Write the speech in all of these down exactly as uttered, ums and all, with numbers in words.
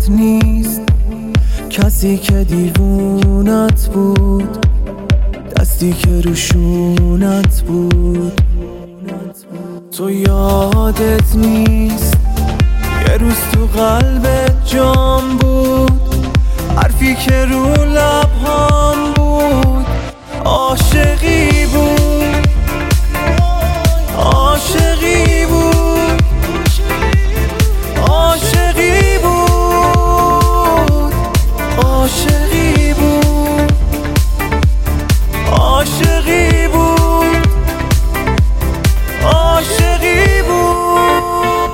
نیست، کسی که دیوونت بود، دستی که روشونت بود. تو یادت نیست یه روز تو قلبت جام بود، حرفی که رو لبهام بود عاشقی بود، عاشقی بود، عاشقی بود، عاشقی بود، عاشقی بود، عاشقی بود.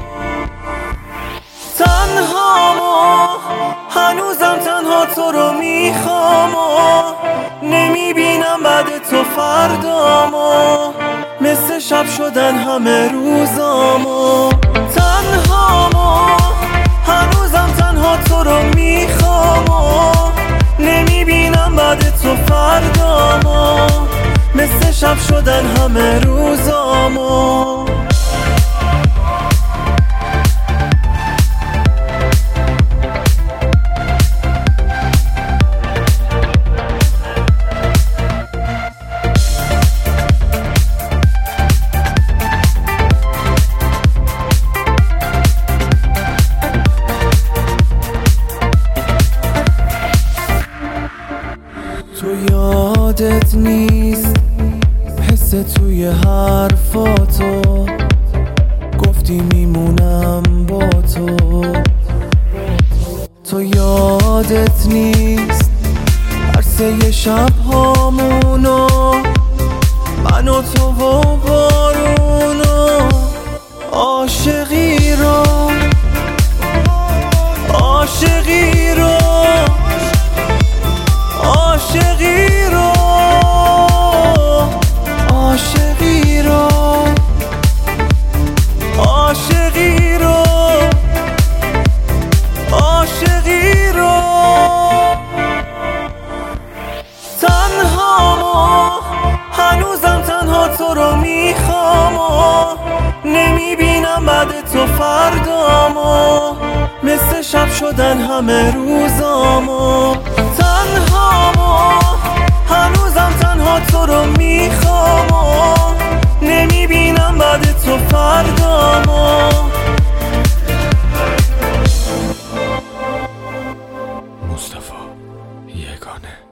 تنها هنوزم تنها تو رو میخوام، نمیبینم بعد تو فردامو، مثل شب شدن همه روزامو. تنها هنوزم تنها تو رو میخوام، نمیبینم بعد تو فردامو، مثل شب شدن همه روزامو. تو یادت نیست حس توی حرفاتو، گفتی میمونم با تو. تو یادت نیست عرصه شب هامونو، من و تو و بارونو، عاشقی رو، عاشقی رو، عاشقی رو، عاشقی رو، عاشقی رو، عاشقی رو. تنها هنوزم تنها تو رو میخوام، نمیبینم بعد تو فردامو، مثل شب شدن همه روزامو. تنها هنوزم تنها تو رو میخوام، نمیبینم بعد تو فردامو. مصطفی یگانه.